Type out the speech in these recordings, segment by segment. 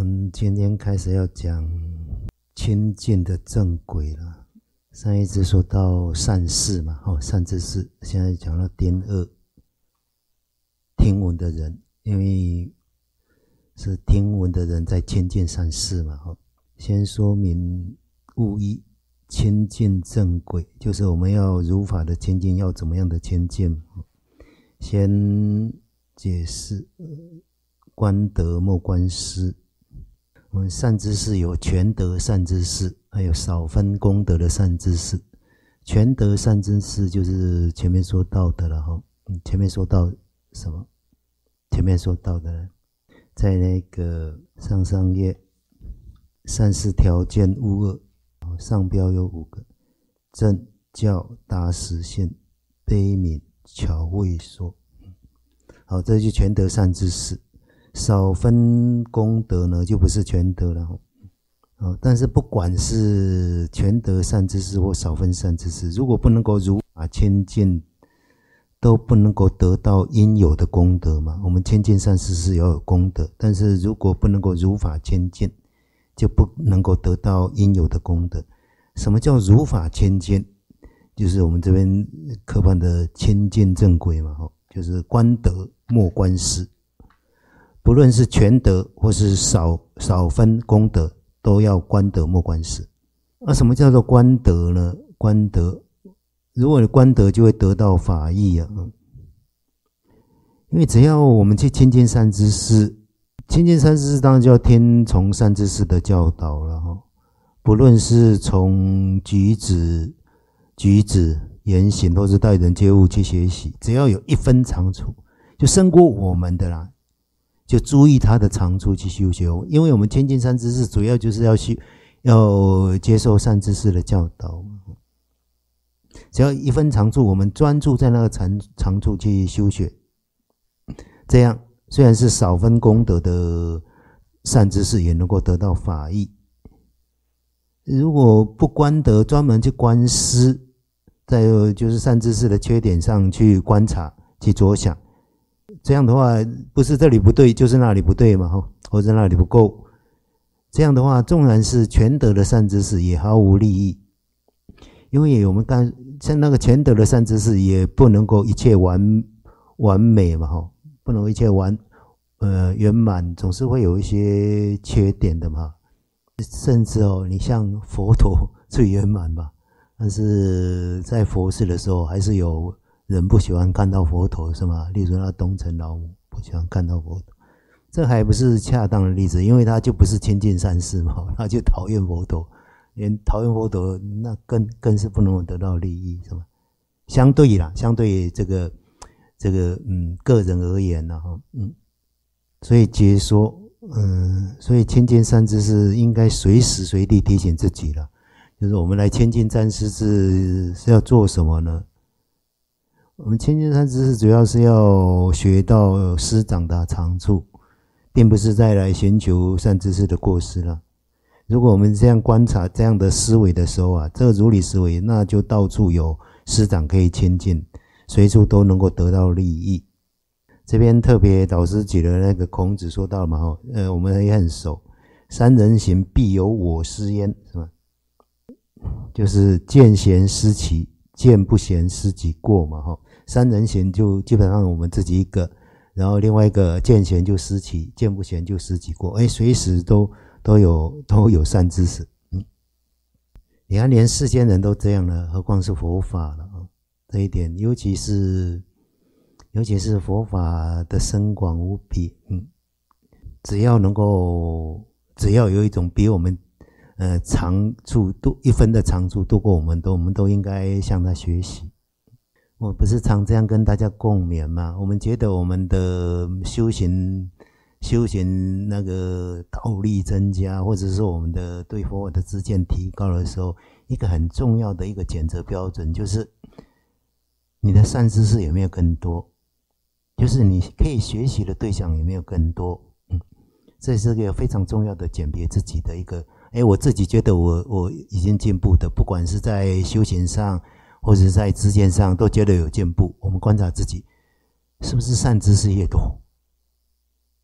今天开始要讲清净的正轨了。上一次说到善事嘛，善知识，现在讲到颠恶听闻的人，因为是听闻的人在亲近善事嘛。先说明务一清净正轨，就是我们要如法的亲近，要怎么样的亲近。先解释观德莫观失。我们善知识有全德善知识，还有少分功德的善知识。全德善知识就是前面说到的了哈。前面说到什么？前面说到的，在那个上页善事条件务二，上标有5个：正教大实现悲悯巧慧说。好，这就全德善知识。少分功德呢，就不是全德了。但是不管是全德善知识或少分善知识，如果不能够如法亲近，都不能够得到应有的功德嘛。我们亲近善知识要有功德，但是如果不能够如法亲近，就不能够得到应有的功德。什么叫如法亲近？就是我们这边课本的亲近正轨嘛，就是观德莫观失。不论是全德或是少分功德，都要观德莫观失。那什么叫做观德呢？观德，如果你观德，就会得到法益啊。因为只要我们去亲近善知识，亲近善知识当然就要听从善知识的教导了。不论是从举止、言行，或是待人接物去学习，只要有一分长处，就胜过我们的啦。就注意他的长处去修学，因为我们亲近善知识，主要就是要接受善知识的教导。只要一分长处，我们专注在那个长处去修学，这样虽然是少分功德的善知识，也能够得到法益。如果不观德，专门去观失，在就是善知识的缺点上去观察、去着想，这样的话，不是这里不对，就是那里不对嘛，或者那里不够。这样的话，纵然是全德的善知识，也毫无利益。因为我们像那个全德的善知识，也不能够一切完美嘛，不能一切圆满，总是会有一些缺点的嘛。甚至你像佛陀最圆满吧，但是在佛事的时候，还是有人不喜欢看到佛陀，是吗？例如那东城老母不喜欢看到佛陀，这还不是恰当的例子，因为他就不是亲近善事嘛，他就讨厌佛陀，连讨厌佛陀，那更是不能得到利益，是吗？相对这个个人而言呢，所以解说，所以亲近善知识应该随时随地提醒自己了，就是我们来亲近善知识是要做什么呢？我们亲近善知识主要是要学到师长的长处，并不是再来寻求善知识的过失了。如果我们这样观察这样的思维的时候啊，这个如理思维，那就到处有师长可以亲近，随处都能够得到利益。这边特别导师举了那个孔子说到嘛，我们也很熟，三人行必有我师焉，是吧？就是见贤思齐，见不贤思己过嘛，三人行就基本上我们自己一个，然后另外一个见贤就思齐，见不贤就思己过，随时都有善知识。你看连世间人都这样了，何况是佛法了。这一点尤其是佛法的深广无比。只要有一种比我们长处多一分的长处多过我们都应该向他学习。我不是常这样跟大家共勉吗？我们觉得我们的修行那个道力增加，或者是我们的对佛法的知见提高的时候，一个很重要的一个检测标准，就是你的善知识有没有更多，就是你可以学习的对象有没有更多。这是一个非常重要的鉴别自己的一个，我自己觉得我已经进步的，不管是在修行上或者在知见上都觉得有进步。我们观察自己是不是善知识越多，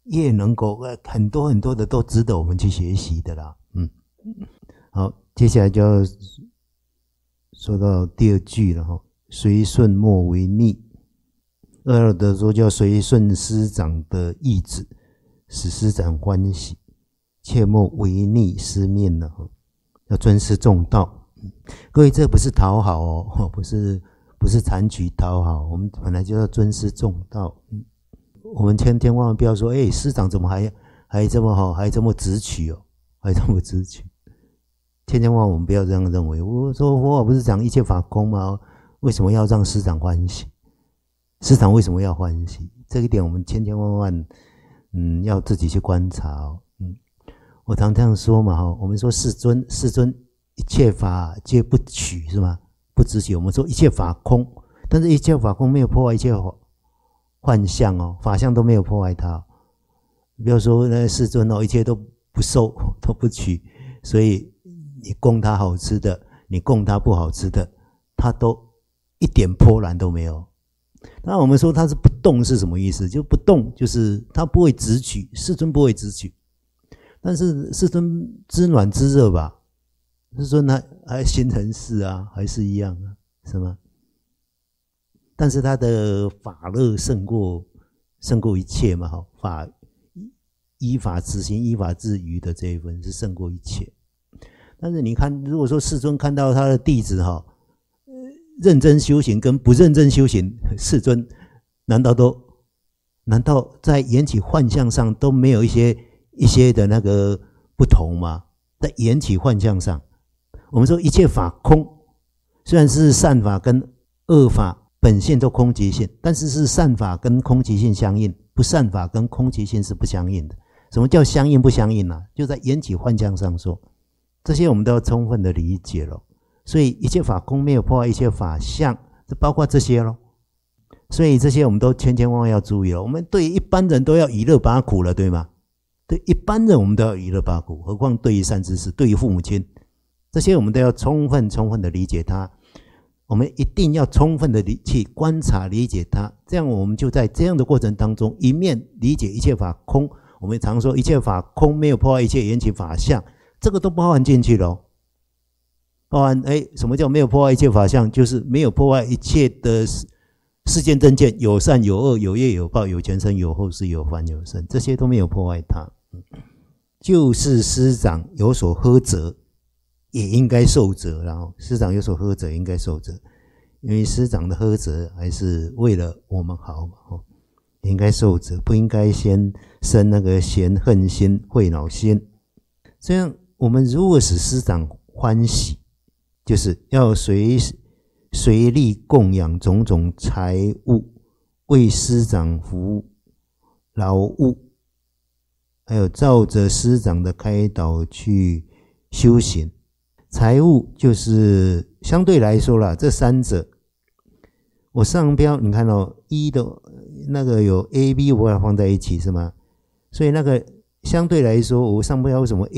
越能够很多很多的都值得我们去学习的啦。好，接下来就要说到第二句了哈，随顺莫为逆。二老德说叫随顺师长的意志，使师长欢喜，切莫违逆师命了，要尊师重道。各位，这不是讨好哦，不是残局讨好，我们本来就要尊师重道。我们千万万不要说，师长怎么还这么好，还这么直取哦，还这么直取。千万我们不要这样认为。我说佛法不是讲一切法空吗？为什么要让师长欢喜？师长为什么要欢喜？这一点我们千万万要自己去观察哦。我常这样说嘛，我们说世尊一切法皆不取是吗？不执取。我们说一切法空，但是一切法空没有破坏一切幻象哦，法相都没有破坏它。不要说那世尊一切都不受都不取，所以你供他好吃的，你供他不好吃的，他都一点波澜都没有。那我们说他是不动是什么意思？就不动就是他不会执取，世尊不会执取。但是世尊知暖知热吧？世尊还心尘世啊，还是一样啊，是吗？但是他的法乐胜过一切嘛，依法执行、依法治愚的这一分是胜过一切。但是你看，如果说世尊看到他的弟子认真修行跟不认真修行，世尊难道在缘起幻象上都没有一些的那个不同吗？在缘起幻象上，我们说一切法空，虽然是善法跟恶法本性都空寂性，但是是善法跟空寂性相应，不善法跟空寂性是不相应的。什么叫相应不相应啊？就在缘起幻象上说，这些我们都要充分的理解了。所以一切法空没有破坏一切法相，这包括这些咯。所以这些我们都千万要注意了。我们对于一般人都要以乐拔苦了，对吗？对一般人我们都要以乐拔苦，何况对于善知识，对于父母亲，这些我们都要充分的理解它。我们一定要充分的去观察理解它，这样我们就在这样的过程当中，一面理解一切法空。我们常说一切法空没有破坏一切缘起法相，这个都包含进去了。包含什么叫没有破坏一切法相？就是没有破坏一切的世间正见，有善有恶，有业有报，有前生有后世，有凡有圣，这些都没有破坏它。就是师长有所呵责，也应该受责。然后师长有所呵责，应该受责，因为师长的呵责还是为了我们好嘛，应该受责，不应该先生那个嫌恨心、恚恼心。这样我们如果使师长欢喜，就是要随力供养种种财物，为师长服务劳务，还有照着师长的开导去修行。财物就是相对来说啦，这三者，我上标你看一的那个有 A、B 我把它放在一起是吗？所以那个相对来说，我上标为什么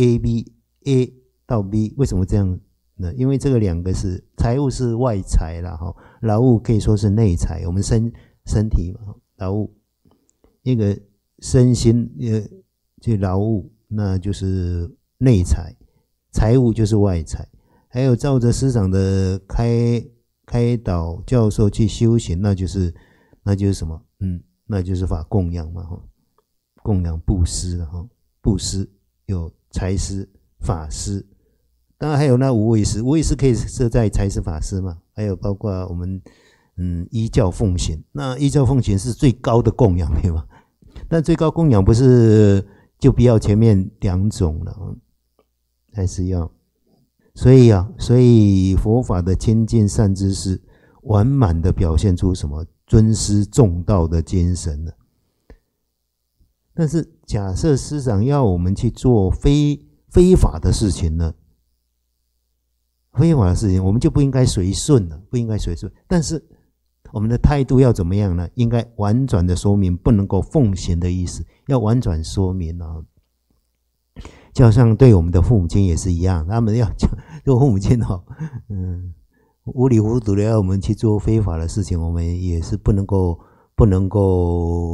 A 到 B 为什么这样？因为这个两个是财务是外财啦，劳务可以说是内财，我们身体嘛，劳务一个身心去劳务，那就是内财，财务就是外财。还有照着师长的开导教授去修行，那就是什么？那就是法供养嘛，供养布施，布施有财施、法施。当然还有那无畏施，无畏施可以设在财施法施嘛，还有包括我们依教奉行，那依教奉行是最高的供养，对吗？但最高供养不是就不要前面两种了，还是要。所以佛法的亲近善知识，完满的表现出什么尊师重道的精神了。但是假设师长要我们去做非法的事情呢？非法的事情我们就不应该随顺了，不应该随顺。但是我们的态度要怎么样呢？应该婉转的说明，不能够奉行的意思，要婉转说明啊。就像对我们的父母亲也是一样，他们要做父母亲无理糊涂的要我们去做非法的事情，我们也是不能够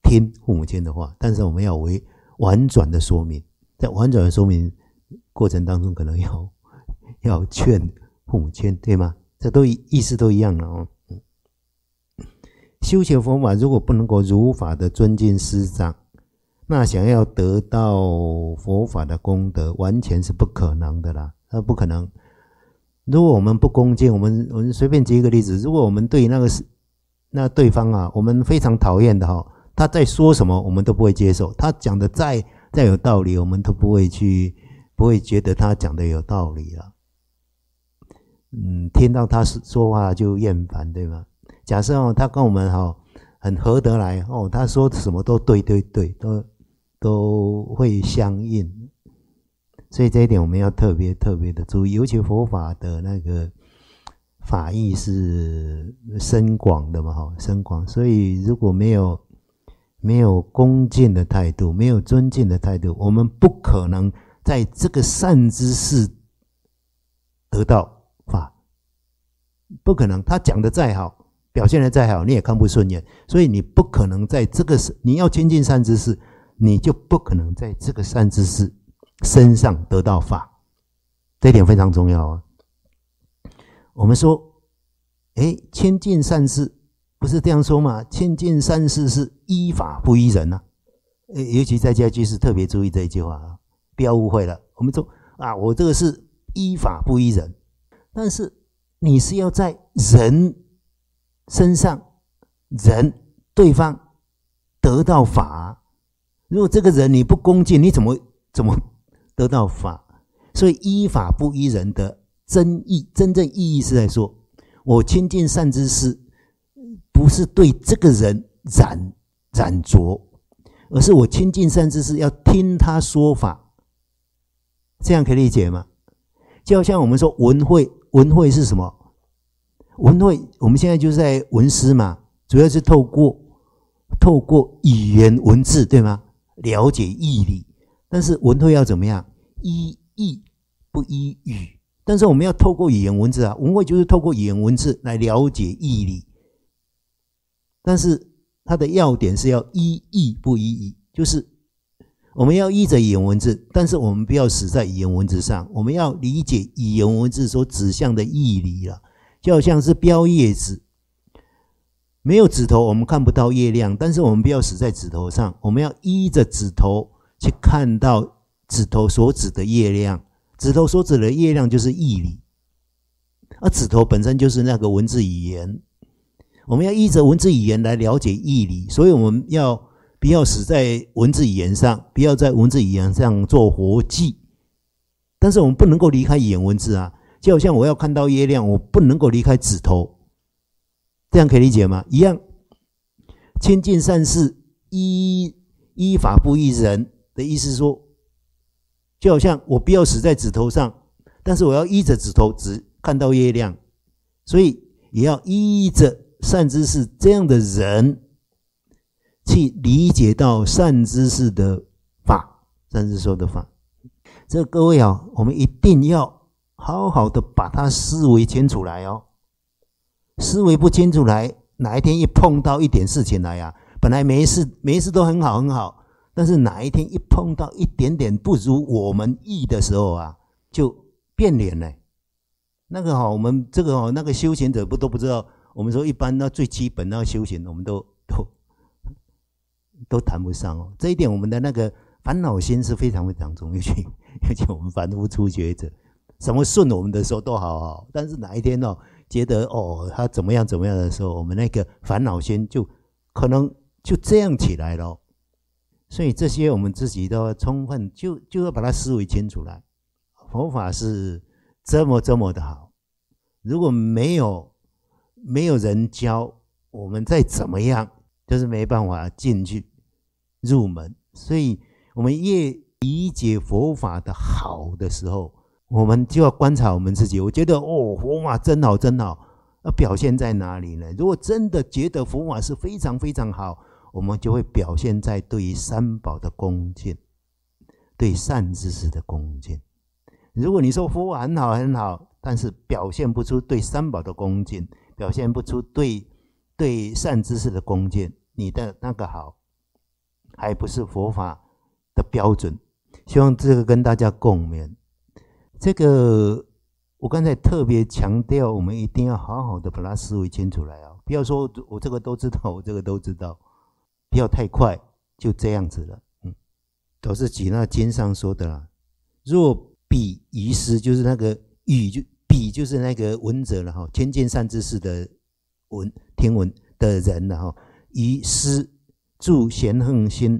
听父母亲的话，但是我们要婉转的说明，在婉转的说明过程当中，可能要劝父母亲，对吗？这都意思都一样了哦。修学佛法如果不能够如法的尊敬师长，那想要得到佛法的功德，完全是不可能的啦，不可能。如果我们不恭敬，我们随便举一个例子，如果我们对那对方啊，我们非常讨厌的哈，他在说什么我们都不会接受，他讲的再有道理，我们都不会觉得他讲的有道理了。听到他说话就厌烦，对吗？假设他跟我们很合得来他说什么都对，都会相应。所以这一点我们要特别的注意，尤其佛法的那个法义是深广的嘛，深广。所以如果没有恭敬的态度，没有尊敬的态度，我们不可能在这个善知识得到法，不可能。他讲的再好，表现的再好，你也看不顺眼。所以你不可能在这个，你要亲近善知识，你就不可能在这个善知识身上得到法，这一点非常重要啊。我们说亲近善事不是这样说吗？亲近善事是依法不依人啊。尤其在家居士特别注意这一句话啊，不要误会了。我们说我这个是依法不依人，但是你是要在人身上，对方得到法。如果这个人你不恭敬，你怎么得到法？所以依法不依人的真正意义是在说，我亲近善知识，不是对这个人染着，而是我亲近善知识要听他说法。这样可以理解吗？就好像我们说文会是什么？文会我们现在就是在文思嘛，主要是透过语言文字，对吗？了解义理。但是文会要怎么样？依义不依语。但是我们要透过语言文字啊，文会就是透过语言文字来了解义理。但是它的要点是要依义不依语，就是我们要依着语言文字，但是我们不要死在语言文字上，我们要理解语言文字所指向的义理了。就好像是标叶子，没有指头我们看不到月亮，但是我们不要死在指头上，我们要依着指头去看到指头所指的月亮。指头所指的月亮就是义理，而指头本身就是那个文字语言。我们要依着文字语言来了解义理，所以我们不要死在文字语言上，不要在文字语言上做活计。但是我们不能够离开语言文字啊，就好像我要看到月亮，我不能够离开指头，这样可以理解吗？一样，亲近善事，依法不依人的意思说，就好像我不要死在指头上，但是我要依着指头只看到月亮，所以也要依着善知识这样的人去理解到善知识的法，善知识说的法。这各位我们一定要好好的把它思维清楚来哦。思维不清楚来，哪一天一碰到一点事情来本来没事都很好，但是哪一天一碰到一点点不如我们意的时候就变脸了。那个我们这个那个修行者都不知道，我们说一般那最基本那个修行，我们都谈不上哦。这一点我们的那个烦恼心是非常非常重要，尤其我们凡夫初学者，什么顺我们的时候都好，但是哪一天觉得他怎么样的时候，我们那个烦恼心就可能就这样起来了。所以这些我们自己都要充分就要把它思维清楚来。佛法是这么的好，如果没有人教，我们再怎么样就是没办法进去入门。所以我们越理解佛法的好的时候，我们就要观察我们自己。我觉得佛法真好，表现在哪里呢？如果真的觉得佛法是非常非常好，我们就会表现在对于三宝的恭敬，对善知识的恭敬。如果你说佛法很好，但是表现不出对三宝的恭敬，表现不出对善知识的恭敬，你的那个好还不是佛法的标准。希望这个跟大家共勉。这个我刚才特别强调，我们一定要好好的把它思维清楚来啊！不要说我这个都知道，我这个都知道，不要太快就这样子了。都是举那经上说的啦。若彼遗失，就是那个语，就彼就是那个闻者了哈，亲近善知识的听闻的人了哈。遗失住嫌恨心，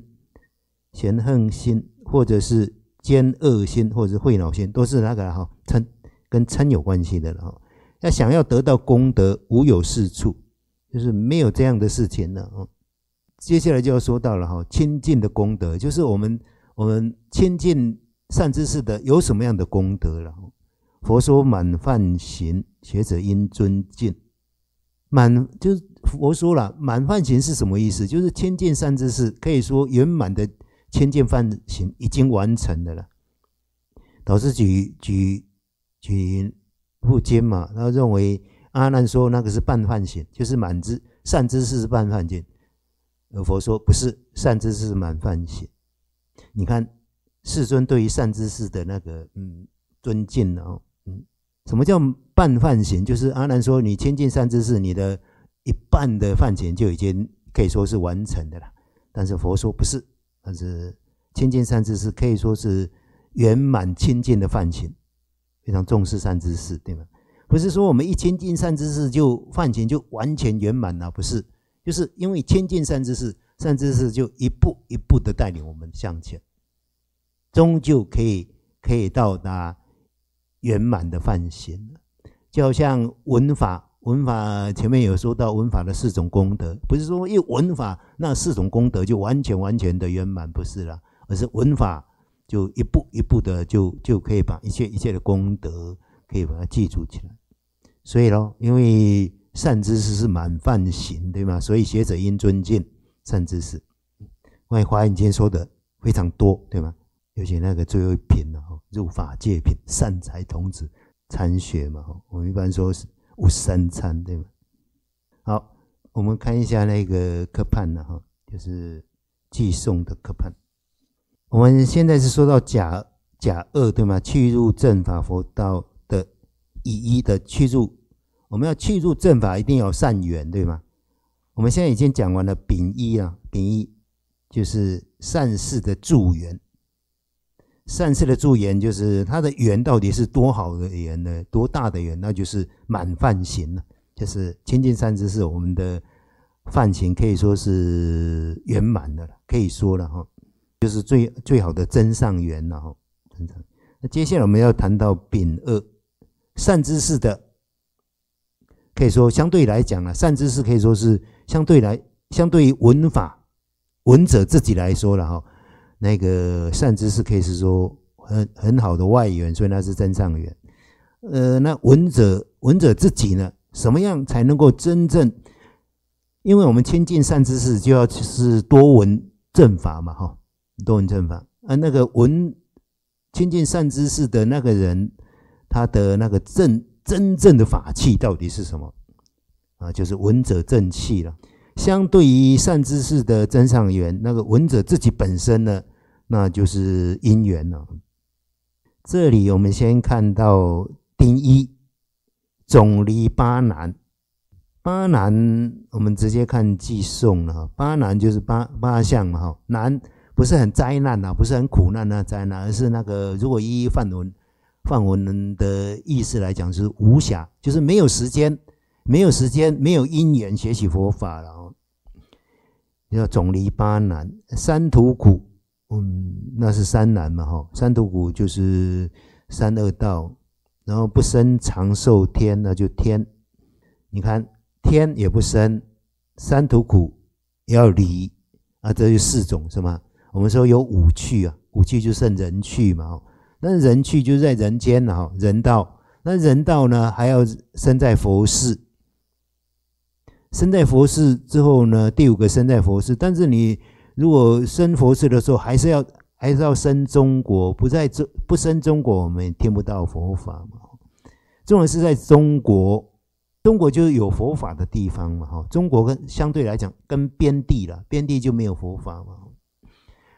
或者是奸恶心，或者是恚恼心，都是那个哈跟嗔有关系的了哈。要想要得到功德，无有是处，就是没有这样的事情了。接下来就要说到了哈，亲近的功德，就是我们亲近善知识的有什么样的功德了？佛说满梵行，学者应尊敬。就是佛说了，满梵行是什么意思？就是亲近善知识，可以说圆满的亲近梵行已经完成的了。导师举部经嘛，他认为阿难说那个是半梵行，就是善知识是半梵行。而佛说不是，善知识是满梵行。你看世尊对于善知识的那个尊敬哦，什么叫半梵行？就是阿难说你亲近善知识，你的一半的梵行就已经可以说是完成的了。但是佛说不是，但是亲近善知识可以说是圆满亲近的梵行，非常重视善知识，对吗？不是说我们一亲近善知识就梵行就完全圆满了，不是，就是因为亲近善知识，善知识就一步一步的带领我们向前，终究可以到达圆满的梵行。就好像闻法前面有说到闻法的4种功德，不是说一闻法那4种功德就完全的圆满，不是啦，而是闻法就一步一步的就可以把一切的功德可以把它记住起来。所以咯，因为善知识是满梵行，对吗？所以学者应尊敬善知识。关于华严经说的非常多，对吗？尤其那个最后一品入法界品，善财童子参学嘛，我们一般说是53参，对吗？好，我们看一下那个科判了就是寄送的科判。我们现在是说到甲2，对吗？去入正法佛道的以一的去入，我们要去入正法一定要有善缘，对吗？我们现在已经讲完了丙一啊，丙一就是善事的助缘。善事的助缘就是它的缘到底是多好的缘呢？多大的缘？那就是满梵行了，就是亲近善知识，我们的梵行可以说是圆满的了，可以说了就是最好的真上缘了那接下来我们要谈到丙2，善知识的，可以说相对来讲了，善知识可以说是相对于闻法闻者自己来说了那个善知识可以是说很好的外缘，所以那是真上缘。那闻者自己呢，什么样才能够真正？因为我们亲近善知识，就要是多闻正法嘛，多闻正法那个亲近善知识的那个人，他的那个真正的法器到底是什么就是闻者正气了。相对于善知识的真上缘，那个闻者自己本身呢，那就是因缘了。这里我们先看到丁一总离八难。八难我们直接看寄送了八难就是八项嘛难不是很灾难不是很苦难灾难，而是那个如果依梵文的意思来讲，就是无暇，就是没有时间没有因缘学习佛法了要总离八难。三途苦那是三难嘛三途苦就是三恶道，然后不生长寿天，那就天，你看天也不生，三途苦也要离这就4种是吗？我们说有5趣5趣就剩人趣嘛那人趣就是在人间人道，那人道呢还要生在佛世，生在佛世之后呢，第5个生在佛世，但是你如果生佛世的时候，还是要生中国，不生中国，我们也听不到佛法嘛。重点是在中国就是有佛法的地方嘛。中国相对来讲跟边地就没有佛法嘛。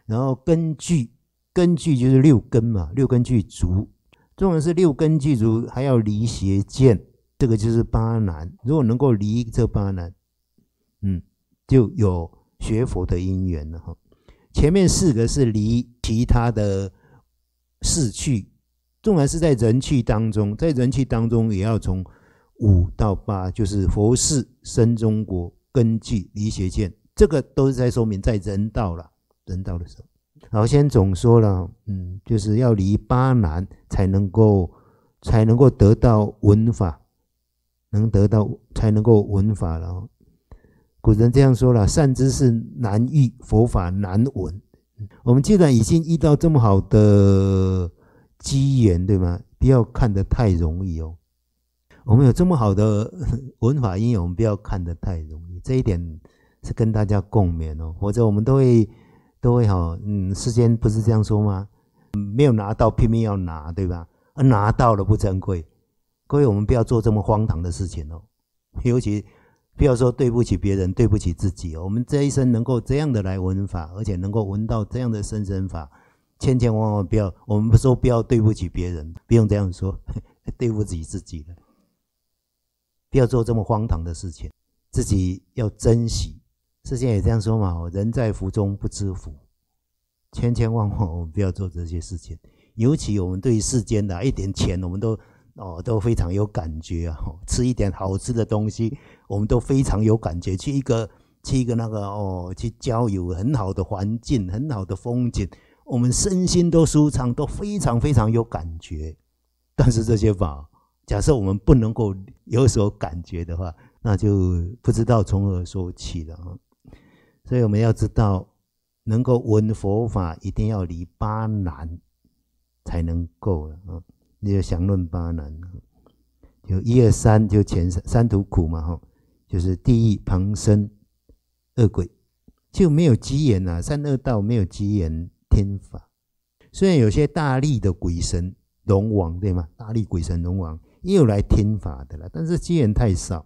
然后根具就是六根嘛，六根具足。重点是六根具足，还要离邪见，这个就是八难。如果能够离这八难，就有学佛的因缘了哈。前面4个是离其他的四趣，纵然是在人趣当中，在人趣当中也要从5到8，就是佛事、生中国、根具、离邪见，这个都是在说明在人道了，人道的时候。好，先总说了，就是要离八难才能够得到闻法，才能够闻法了。古人这样说了，善知识难遇，佛法难闻。我们既然已经遇到这么好的机缘，对吗？不要看得太容易哦。我们有这么好的闻法因缘，我们不要看得太容易。这一点是跟大家共勉哦，否则我们都会世间不是这样说吗？没有拿到拼命要拿，对吧？拿到了不珍贵。各位，我们不要做这么荒唐的事情哦，尤其不要说对不起别人，对不起自己哦。我们这一生能够这样的来闻法，而且能够闻到这样的深深法，千万不要，我们说不要对不起别人，不用这样说，对不起自己了。不要做这么荒唐的事情，自己要珍惜。世间也这样说嘛，人在福中不知福，千万我们不要做这些事情。尤其我们对世间的一点钱，我们都非常有感觉啊。吃一点好吃的东西，我们都非常有感觉。去一个去郊游，很好的环境，很好的风景，我们身心都舒畅，都非常非常有感觉。但是这些法，假设我们不能够有所感觉的话，那就不知道从何说起了。所以我们要知道，能够闻佛法，一定要离八难才能够了。你就详论八难，就1、2、3，就前三途苦嘛，就是地狱、旁生、恶鬼，就没有机缘啊。三恶道没有机缘听法。虽然有些大力的鬼神龙王，对吗？大力鬼神龙王也有来听法的了，但是机缘太少，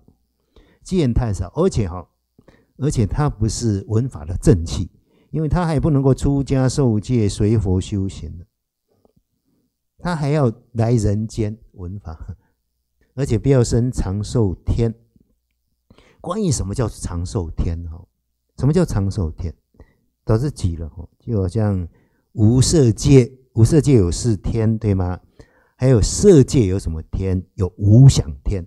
而且他不是闻法的正气，因为他还不能够出家受戒随佛修行的，他还要来人间闻法，而且不要生长寿天。关于什么叫长寿天，什么叫长寿天，都是举了，就好像无色界有4天，对吗？还有色界有什么天？有无想天。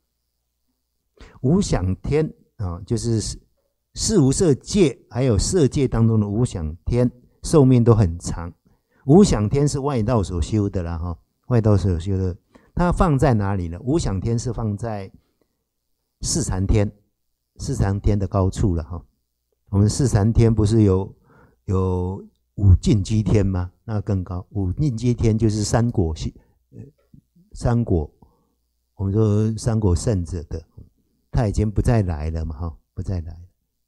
无想天就是四无色界还有色界当中的无想天，寿命都很长。无想天是外道所修的啦，外道所修的，它放在哪里呢？无想天是放在四禅天的高处了。我们四禅天不是有五净居天吗？那更高。五净居天就是三果，我们说三果圣者的，他已经不再来了嘛，不再来了，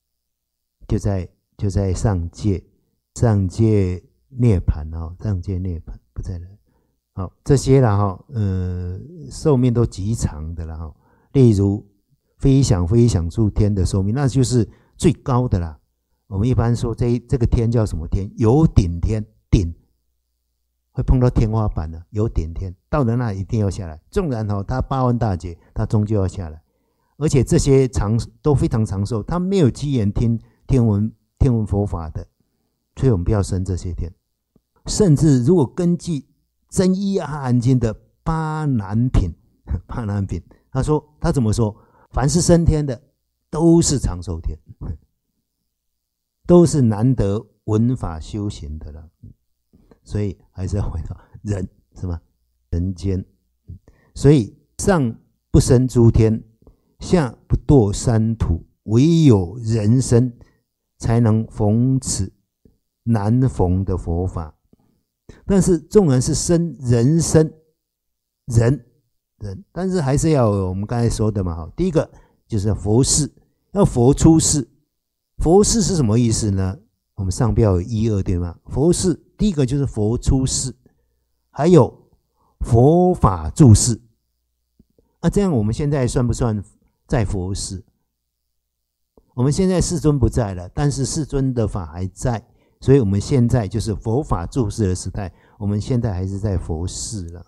就在上界涅槃，上界涅槃不再来。好，这些啦寿命都极长的啦。例如飞翔诸天的寿命，那就是最高的啦。我们一般说这个天叫什么天？有顶天，顶会碰到天花板的，有顶天，到了那一定要下来。纵然他8万大劫，他终究要下来。而且这些都非常长寿，他没有机缘听闻佛法的，所以我们不要生这些天。甚至如果根据真一阿含经的八难品，他怎么说？凡是升天的都是长寿天，都是难得闻法修行的了。所以还是要回到人，是吗？人间。所以上不生诸天，下不堕三途，唯有人身才能逢此难逢的佛法。但是纵然是生人身，人，但是还是要有我们刚才说的嘛。第一个就是佛事，要佛出世。佛事是什么意思呢？我们上标有1、2，对吗？佛事第一个就是佛出世，还有佛法住世。这样我们现在算不算在佛世？我们现在世尊不在了，但是世尊的法还在， 所以我们现在就是佛法住世的时代，我们现在还是在佛世了。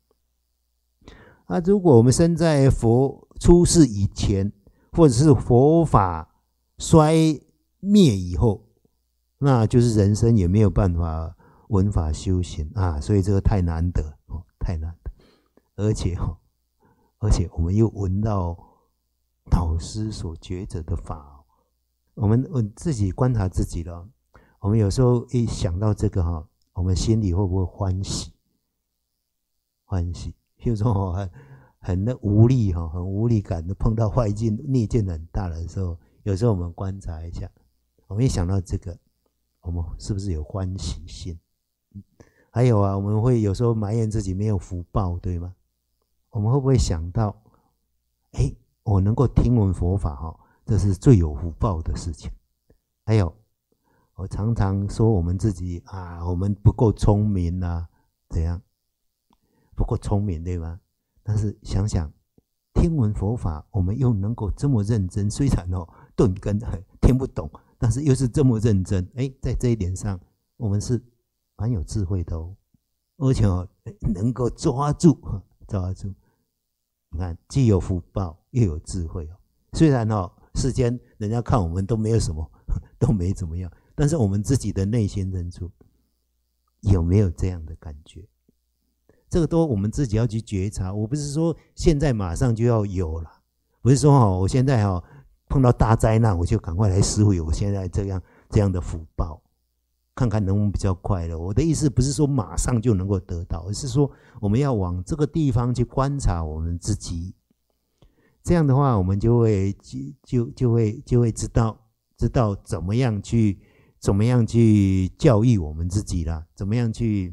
如果我们生在佛出世以前，或者是佛法衰灭以后，那就是人生也没有办法闻法修行啊，所以这个太难得太难得，而且我们又闻到导师所觉者的法，我们自己观察自己了。我们有时候一想到这个我们心里会不会欢喜？欢喜，比如说很无力很无力感的碰到坏境逆境很大的时候，有时候我们观察一下，我们一想到这个，我们是不是有欢喜心？还有我们会有时候埋怨自己没有福报，对吗？我们会不会想到，我能够听闻佛法这是最有福报的事情。还有我常常说我们自己我们不够聪明怎样不够聪明，对吗？但是想想听闻佛法，我们又能够这么认真，虽然顿根听不懂，但是又是这么认真，在这一点上我们是蛮有智慧的而且能够抓住。你看，既有福报又有智慧虽然世间人家看我们都没有什么，都没怎么样，但是我们自己的内心深处有没有这样的感觉？这个都我们自己要去觉察。我不是说现在马上就要有了，不是说我现在碰到大灾难我就赶快来思维我现在这样的福报，看看能不能比较快乐。我的意思不是说马上就能够得到，而是说我们要往这个地方去观察我们自己。这样的话，我们就会知道怎么样去教育我们自己啦，怎么样去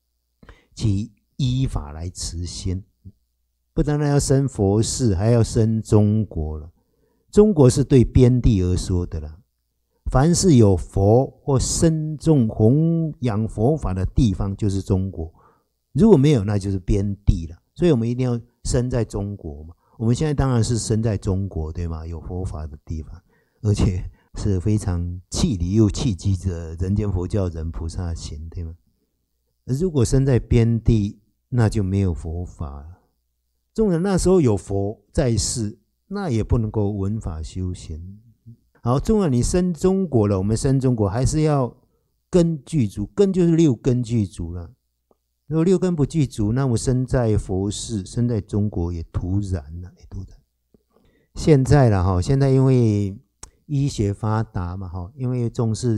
依法来持心。不单单要生佛事，还要生中国了。中国是对边地而说的啦。凡是有佛或僧众弘扬佛法的地方，就是中国；如果没有，那就是边地了。所以我们一定要生在中国嘛。我们现在当然是生在中国，对吗？有佛法的地方，而且是非常气理又气机的人间佛教人菩萨行，对吗？如果生在边地，那就没有佛法了。纵然那时候有佛在世，那也不能够闻法修行。好，纵然你生中国了，我们生中国还是要根具足，根就是六根具足了。如果六根不具足，那么生在佛世，生在中国也徒然了，也徒然。现在了现在因为医学发达嘛因为重视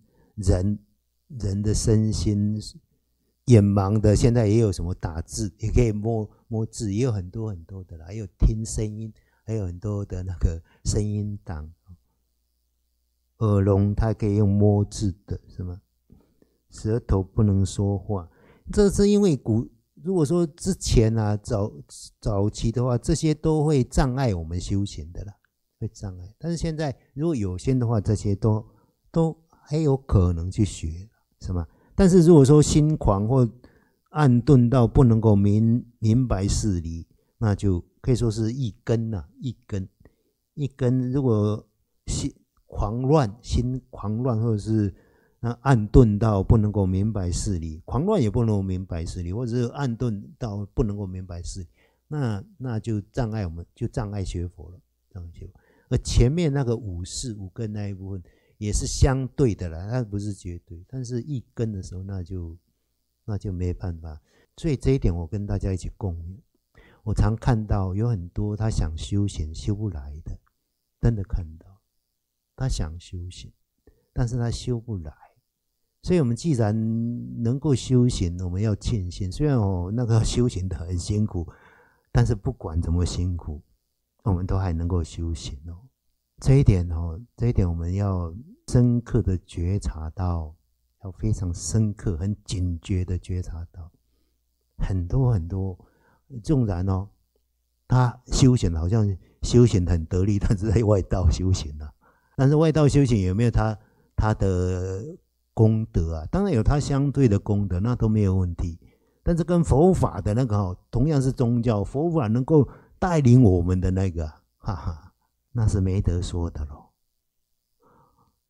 人的身心，眼盲的现在也有什么打字，也可以摸字，也有很多很多的啦，还有听声音，还有很多的那个声音档。耳聋它可以用摸字的，是吗？舌头不能说话，这是因为如果说之前早期的话，这些都会障碍我们修行的啦，会障碍。但是现在如果有心的话，这些都还有可能去学，是吗？但是如果说心狂或暗钝到不能够明白事理，那就可以说是一根一根。如果心狂乱，或者是暗钝到不能够明白事理，狂乱也不能够明白事理，或者是暗钝到不能够明白事理，那就障碍我们，就障碍学佛了，障碍学佛。而前面那个五根那一部分也是相对的啦，它不是绝对，但是一根的时候那就没办法。所以这一点我跟大家一起共勉。我常看到有很多他想修行修不来的，真的看到他想修行，但是他修不来。所以我们既然能够修行，我们要庆幸。虽然那个修行的很辛苦，但是不管怎么辛苦，我们都还能够修行这一点我们要深刻的觉察到，要非常深刻、很警觉的觉察到，很多很多，纵然他修行好像修行很得力，但是在外道修行但是外道修行有没有他的功德啊？当然有他相对的功德，那都没有问题。但是跟佛法的那个同样是宗教，佛法能够带领我们的那个，那是没得说的咯。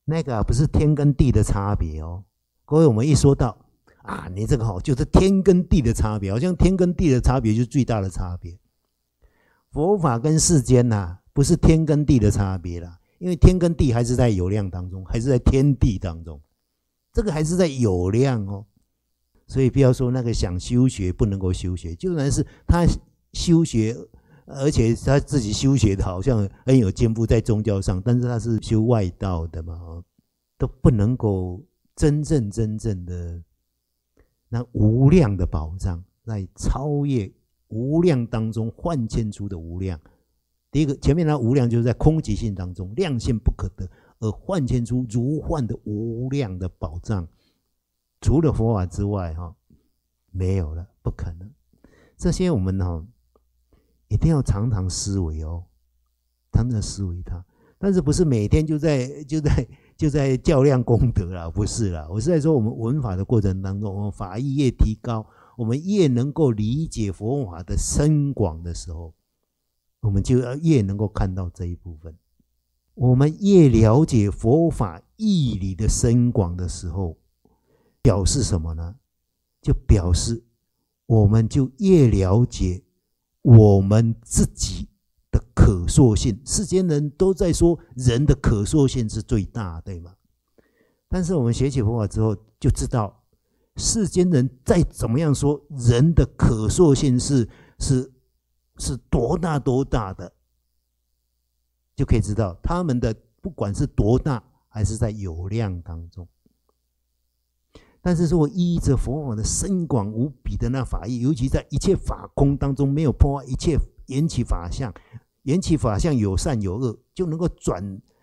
那个不是天跟地的差别哦。各位，我们一说到你这个就是天跟地的差别，好像天跟地的差别就是最大的差别。佛法跟世间不是天跟地的差别啦，因为天跟地还是在有量当中，还是在天地当中，这个还是在有量哦。所以不要说那个想修学不能够修学，就算是他修学，而且他自己修学的好像很有进步在宗教上，但是他是修外道的嘛，都不能够真正的那无量的宝藏，在超越无量当中幻现出的无量。第一个，前面那无量就是在空寂性当中，量性不可得，而幻现出如幻的无量的宝藏。除了佛法之外没有了，不可能。这些我们一定要常常思维哦，常常思维它。但是不是每天就在较量功德啦，不是啦。我是在说我们闻法的过程当中，我们法义越提高，我们越能够理解佛法的深广的时候，我们就要越能够看到这一部分。我们越了解佛法义理的深广的时候，表示什么呢？就表示我们就越了解我们自己的可塑性。世间人都在说人的可塑性是最大，对吗？但是我们学起佛法之后就知道，世间人再怎么样说人的可塑性是多大多大的，就可以知道他们的不管是多大还是在有量当中。但是如果依着佛法的深广无比的那法义，尤其在一切法空当中没有破坏一切缘起法相，缘起法相有善有恶，就能够转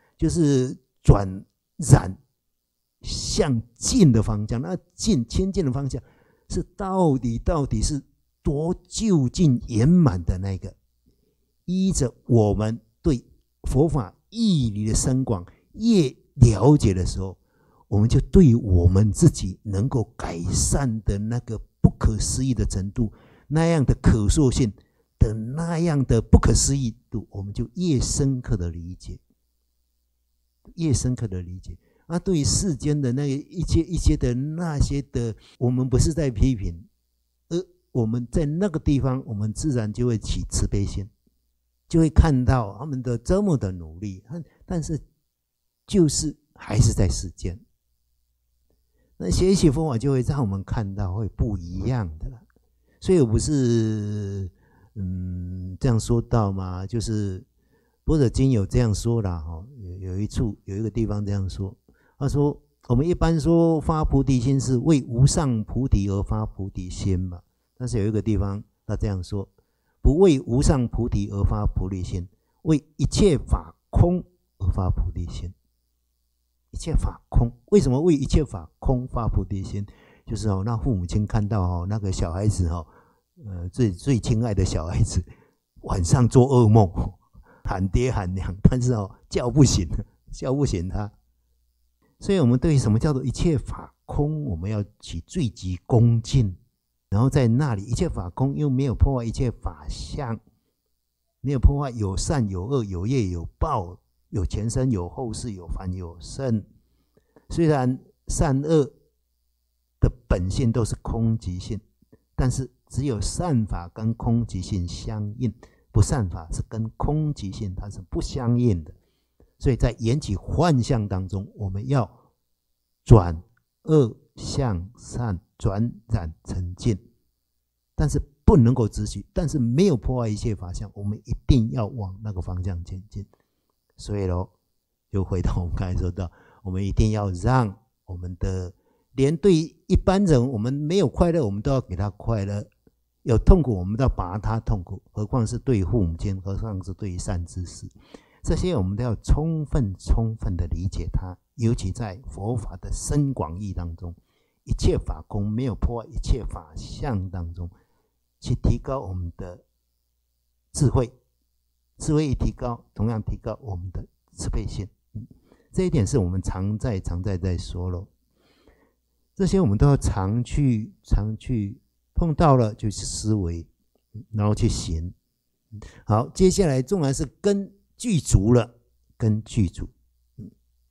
染向净的方向。那净清净的方向是到底是多究竟圆满的那个。依着我们对佛法义理的深广越了解的时候，我们就对我们自己能够改善的那个不可思议的程度，那样的可塑性的那样的不可思议度，我们就越深刻的理解，越深刻的理解。对于世间的那一切的那些的，我们不是在批评，而我们在那个地方，我们自然就会起慈悲心，就会看到他们的这么的努力，但是就是还是在世间。那学习佛法就会让我们看到会不一样的了。所以我不是这样说到嘛，就是般若经有这样说啦，有一个地方这样说，他说我们一般说发菩提心是为无上菩提而发菩提心嘛，但是有一个地方他这样说，不为无上菩提而发菩提心，为一切法空而发菩提心。一切法空，为什么为一切法空发菩提心？就是那父母亲看到那个小孩子最亲爱的小孩子晚上做噩梦，喊爹喊娘，但是叫不醒他。所以我们对于什么叫做一切法空，我们要起最极恭敬，然后在那里一切法空又没有破坏一切法相，没有破坏有善有恶有业有报，有前生有后世有凡有圣。虽然善恶的本性都是空寂性，但是只有善法跟空寂性相应，不善法是跟空寂性它是不相应的。所以在缘起幻象当中，我们要转恶向善，转染成净，但是不能够执取，但是没有破坏一切法相，我们一定要往那个方向前进。所以就回到我们刚才说到，我们一定要让我们的连对一般人我们没有快乐，我们都要给他快乐，有痛苦我们都要拔他痛苦，何况是对父母亲，何况是对善知识，这些我们都要充分的理解它。尤其在佛法的深广义当中，一切法空没有破坏一切法相当中，去提高我们的智慧，智慧一提高，同样提高我们的慈悲心。这一点是我们常在在说了，这些我们都要常去碰到了就思维，然后去行。好，接下来纵然是根具足了，根具足，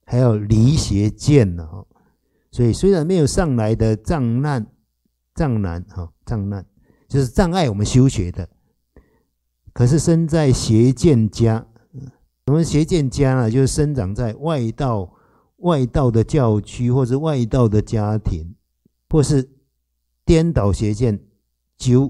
还要离邪见呢。所以虽然没有上来的障难就是障碍我们修学的，可是身在邪见家。我们邪见家呢，就是生长在外道的教区，或是外道的家庭，或是颠倒邪见久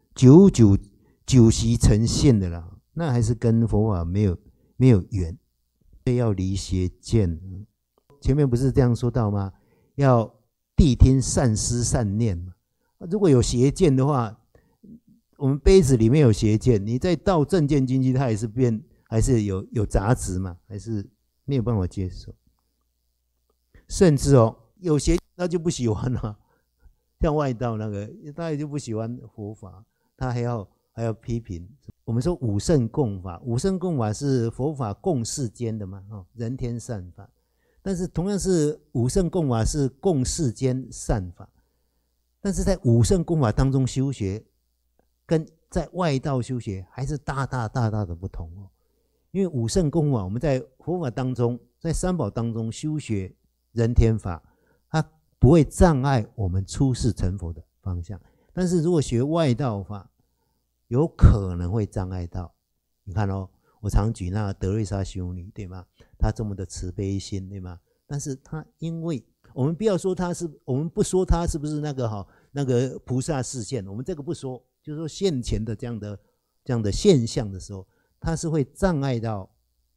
习成性的啦，那还是跟佛法没有缘，所以要离邪见。前面不是这样说到吗？要谛听善思善念嘛。如果有邪见的话，我们杯子里面有邪见，你再倒正见进去，它还是有杂质嘛，还是没有办法接受。甚至有邪他就不喜欢了，像外道那个，他也就不喜欢佛法，他还要批评。我们说五圣共法，五圣共法是佛法共世间的嘛，人天善法。但是同样是五圣共法是共世间善法，但是在五圣共法当中修学，跟在外道修学还是大大的不同哦。因为五圣共法，我们在佛法当中，在三宝当中修学人天法，它不会障碍我们出世成佛的方向。但是如果学外道法，有可能会障碍到。你看我常举那德瑞莎修女，对吗？她这么的慈悲心，对吗？但是她因为我们不要说她是，我们不说她是不是那个菩萨示现，我们这个不说，就是说现前的这样的现象的时候，她是会障碍到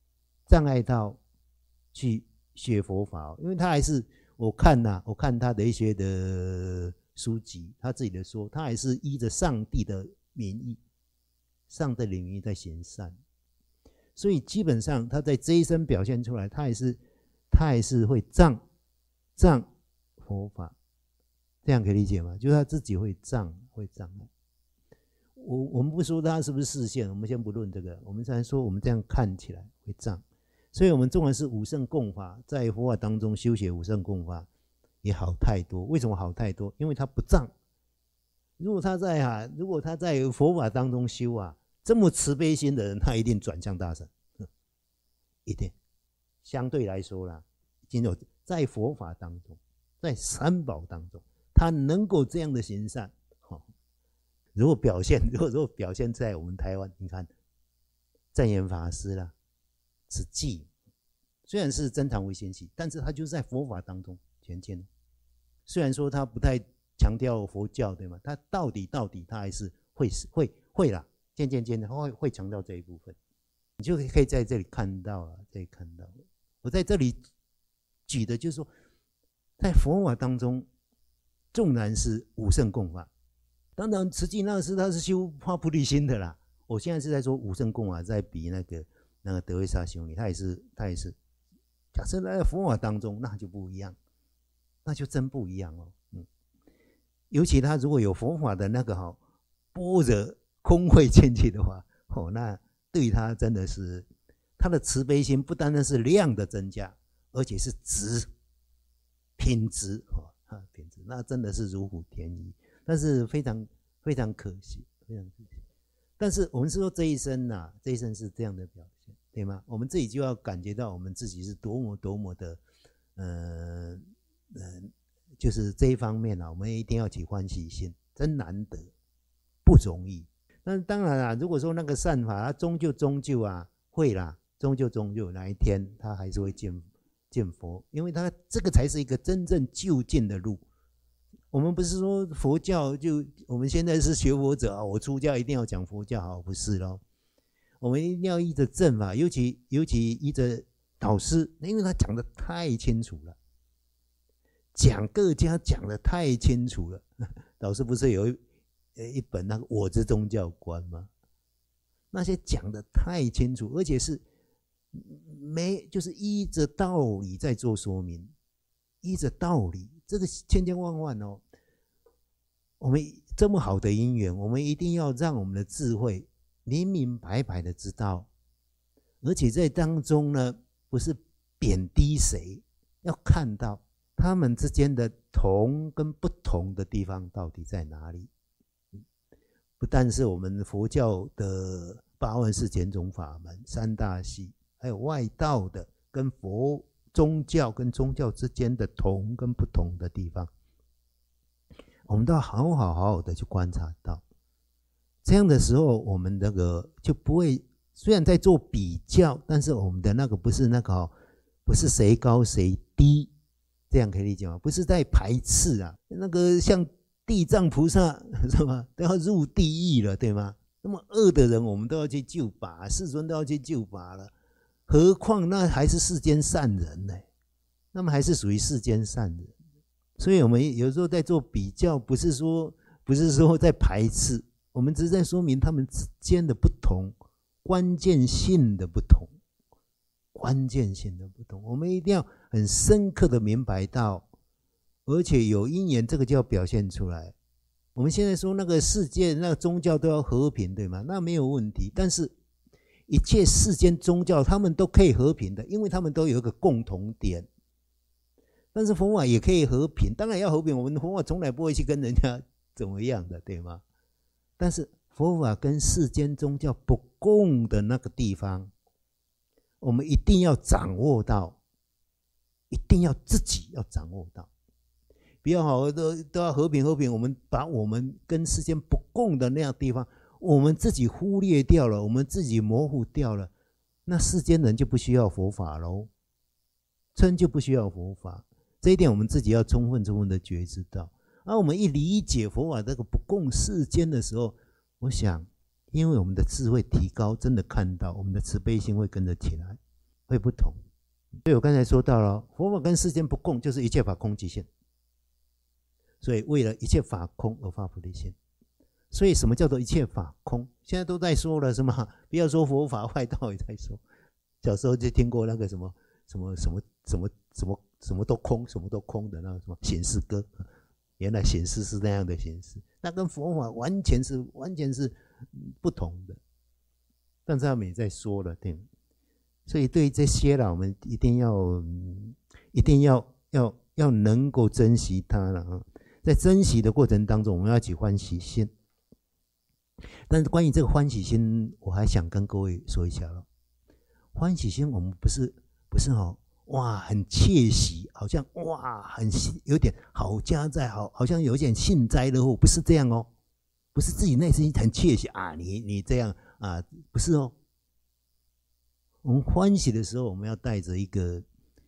去学佛法。因为她还是我看她的一些的书籍，她自己的说，她还是依着上帝的名义，上帝的名义在行善。所以基本上他在这一生表现出来，他还是会障佛法，这样可以理解吗？就是他自己会障碍。我们不说他是不是示现，我们先不论这个，我们才说我们这样看起来会障。所以我们纵然是五圣共法，在佛法当中修学五圣共法也好太多。为什么好太多？因为他不障。如果他在佛法当中修这么慈悲心的人，他一定转向大乘，一定。相对来说啦，在佛法当中，在三宝当中，他能够这样的行善，如果表现在我们台湾，你看证严法师啦，是寂，虽然是真堂唯心系，但是他就是在佛法当中前进。虽然说他不太强调佛教，对吗？他到底他还是会啦。渐的会强调这一部分，你就可以在这里看到了。我在这里举的就是说，在佛法当中，纵然是五圣共法，当然慈济那他是修发菩提心的啦。我现在是在说五圣共法，在比那个德瑞莎修女，他也是。假设在佛法当中，那就不一样，那就真不一样哦。尤其他如果有佛法的那个般若空慧进去的话，那对他真的是他的慈悲心不单单是量的增加，而且是品质，那真的是如虎添翼。但是非常可惜，但是我们是说这一生是这样的表现，对吗？我们自己就要感觉到我们自己是多么的就是这一方面我们一定要起欢喜心，真难得，不容易。但当然啦，如果说那个善法，它终究会啦，终究哪一天他还是会见佛，因为他这个才是一个真正究竟的路。我们不是说佛教我们现在是学佛者我出家一定要讲佛教不是咯。我们一定要依着正法，尤其依着导师，因为他讲的太清楚了，讲各家讲的太清楚了。导师不是有一本那个《我之宗教观》吗？那些讲的太清楚，而且是就是依着道理在做说明，依着道理，这个千万我们这么好的因缘，我们一定要让我们的智慧明白的知道，而且在当中呢，不是贬低谁，要看到他们之间的同跟不同的地方到底在哪里。不但是我们佛教的8万4千种法门、3大系，还有外道的跟佛宗教跟宗教之间的同跟不同的地方，我们都要好好的去观察到。这样的时候，我们那个就不会，虽然在做比较，但是我们的那个不是那个不是谁高谁低，这样可以理解吗？不是在排斥啊，那个像地藏菩萨是吧，都要入地狱了，对吗？那么恶的人，我们都要去救拔，世尊都要去救拔了，何况那还是世间善人呢？那么还是属于世间善人，所以我们有时候在做比较，不是说在排斥。我们只是在说明他们之间的不同，关键性的不同，关键性的不同，我们一定要很深刻的明白到，而且有因缘，这个就要表现出来。我们现在说那个世界那个宗教都要和平，对吗？那没有问题，但是一切世间宗教他们都可以和平的，因为他们都有一个共同点。但是佛法也可以和平，当然要和平，我们佛法从来不会去跟人家怎么样的，对吗？但是佛法跟世间宗教不共的那个地方，我们一定要掌握到，一定要自己要掌握到，不要好都要和平，我们把我们跟世间不共的那样地方，我们自己忽略掉了，我们自己模糊掉了，那世间人就不需要佛法喽，真就不需要佛法。这一点我们自己要充分的觉知到。而我们一理解佛法这个不共世间的时候，我想因为我们的智慧提高，真的看到我们的慈悲心会跟着起来，会不同。所以我刚才说到了，佛法跟世间不共，就是一切法空即现。所以为了一切法空而发菩提心。所以什么叫做一切法空？现在都在说了，是吗？不要说佛法，外道也在说。小时候就听过那个什么都空，什么都空的那个什么显示歌。原来显示是那样的显示，那跟佛法完全是不同的。但是他们也在说了，对吗？所以对于这些啦，我们一定要能够珍惜它了啊！在珍惜的过程当中，我们要起欢喜心。但是关于这个欢喜心，我还想跟各位说一下了。欢喜心，我们不是哇，很窃喜，好像哇，很有点好家在，好像有点幸灾乐祸，不是这样哦，不是自己内心很窃喜啊，你这样啊，不是哦。我们欢喜的时候，我们要带着一个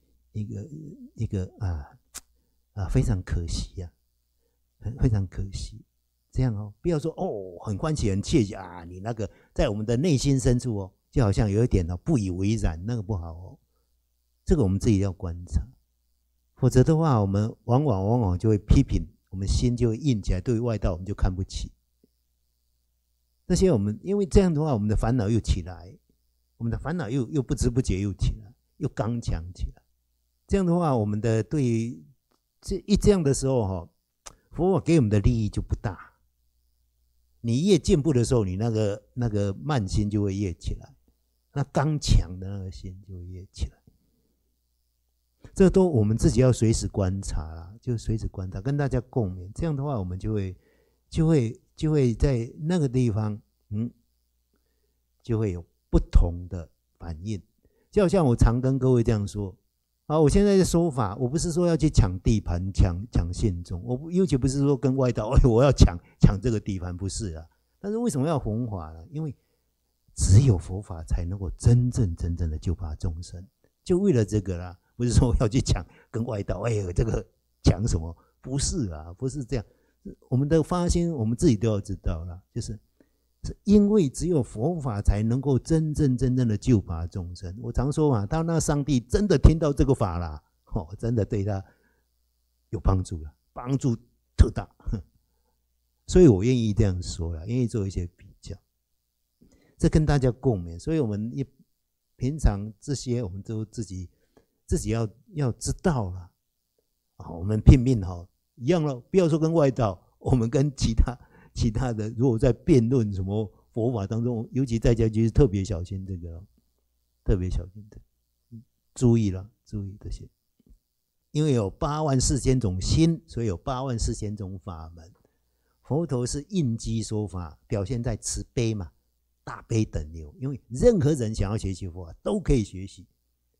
非常可惜啊，非常可惜，这样哦，不要说哦，很欢喜很窃喜啊，你那个在我们的内心深处哦，就好像有一点哦不以为然，那个不好哦。这个我们自己要观察，否则的话，我们往往就会批评，我们心就会硬起来，对外道我们就看不起。那些我们因为这样的话，我们的烦恼又起来，我们的烦恼又不知不觉又起来，又刚强起来。这样的话，我们的对于这样的时候哈，佛法给我们的利益就不大。你越进步的时候，你那个慢心就会越起来，那刚强的那个心就会越起来。这都我们自己要随时观察啦，就随时观察，跟大家共勉。这样的话，我们就会在那个地方，就会有不同的反应。就好像我常跟各位这样说啊，我现在的说法，我不是说要去抢地盘、抢信众，我尤其不是说跟外道，我要抢这个地盘，不是啊。但是为什么要弘法呢？因为只有佛法才能够真正的救拔众生，就为了这个啦。不是说要去抢跟外道，这个抢什么？不是啊，不是这样。我们的发心，我们自己都要知道啦，就是因为只有佛法才能够真正的救拔众生。我常说嘛，当那上帝真的听到这个法啦，真的对他有帮助了，帮助特大。所以我愿意这样说啦，愿意做一些比较，这跟大家共勉。所以我们平常这些，我们都自己要知道了啊，我们拼命一样了，不要说跟外道，我们跟其他的，如果在辩论什么佛法当中，尤其在家就是特别小心这个，特别小心的，注意这些，因为有8万4千种心，所以有8万4千种法门。佛陀是应机说法，表现在慈悲嘛，大悲等流，因为任何人想要学习佛法都可以学习。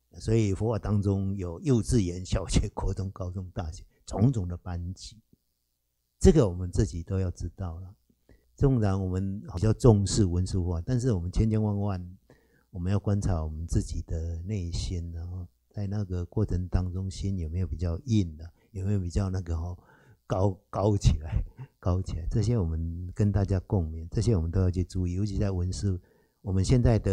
所以佛法当中有幼稚园、小学、国中、高中、大学种种的班级，这个我们自己都要知道了。纵然我们比较重视文殊佛法，但是我们千千万万，我们要观察我们自己的内心，然后在那个过程当中，心有没有比较硬的，有没有比较那个高起来，这些我们跟大家共勉，这些我们都要去注意，尤其在文殊，我们现在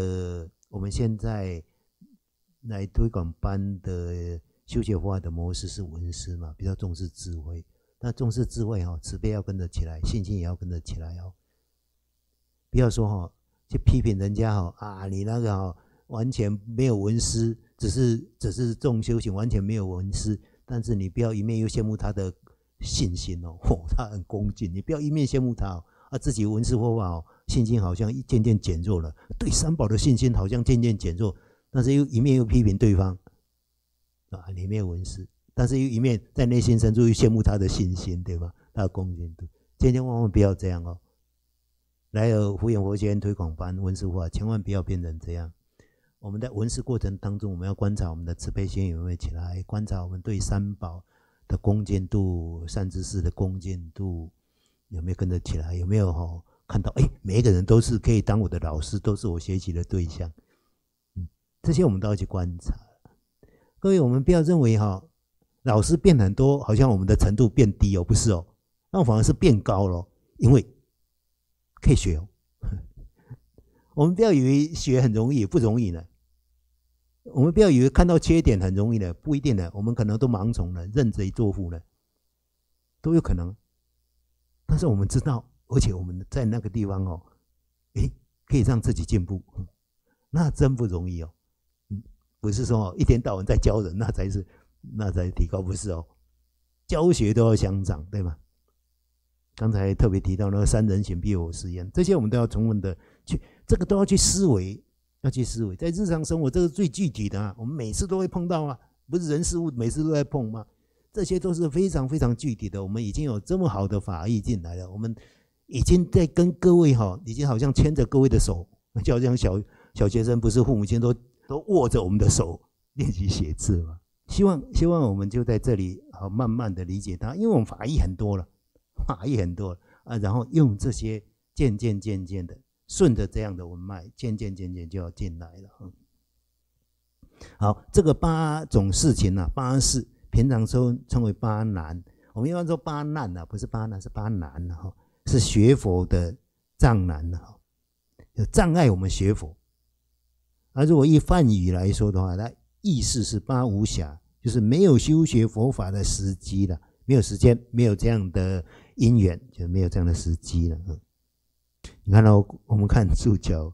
来推广班的修学佛法的模式是文殊嘛，比较重视智慧。那重视智慧慈悲要跟着起来，信心也要跟着起来不要说去批评人家你那个完全没有文思，只是重修行，完全没有文思。但是你不要一面又羡慕他的信心他很恭敬，你不要一面羡慕他自己文思佛法信心好像渐渐减弱了，对三宝的信心好像渐渐减弱，但是一面又批评对方你没有文思，但是又一面在内心深处又羡慕他的信心，对吧？他的恭敬度，千千万万不要这样来有福缘佛学院推广班文殊佛法，千万不要变成这样。我们在文思过程当中，我们要观察我们的慈悲心有没有起来，观察我们对三宝的恭敬度、善知识的恭敬度有没有跟着起来，有没有看到每一个人都是可以当我的老师，都是我学习的对象。这些我们都要去观察。各位，我们不要认为老师变很多，好像我们的程度变低不是那反而是变高了，因为可以学我们不要以为学很容易，不容易呢。我们不要以为看到缺点很容易的，不一定的，我们可能都盲从了，认贼作父了，都有可能。但是我们知道，而且我们在那个地方可以让自己进步，那真不容易不是说一天到晚在教人，那才提高，不是教学都要相长，对吗？刚才特别提到那个三人行必有我师焉，这些我们都要充分的去，这个都要去思维，在日常生活这个最具体的我们每次都会碰到不是人事物每次都在碰吗？这些都是非常非常具体的，我们已经有这么好的法义进来了，我们已经在跟各位已经好像牵着各位的手，就好像小学生不是父母亲都握着我们的手练习写字嘛。希望我们就在这里慢慢的理解它，因为我们法义很多了然后用这些渐渐的顺着这样的文脉，渐渐就要进来了。好，这个8种事情8事，平常称为8难。我们一般说8难不是8难，是8难是学佛的障难有障碍我们学佛。如果以梵语来说的话，它意思是8无暇，就是没有修学佛法的时机了，没有时间，没有这样的因缘，就没有这样的时机了。你看我们看注脚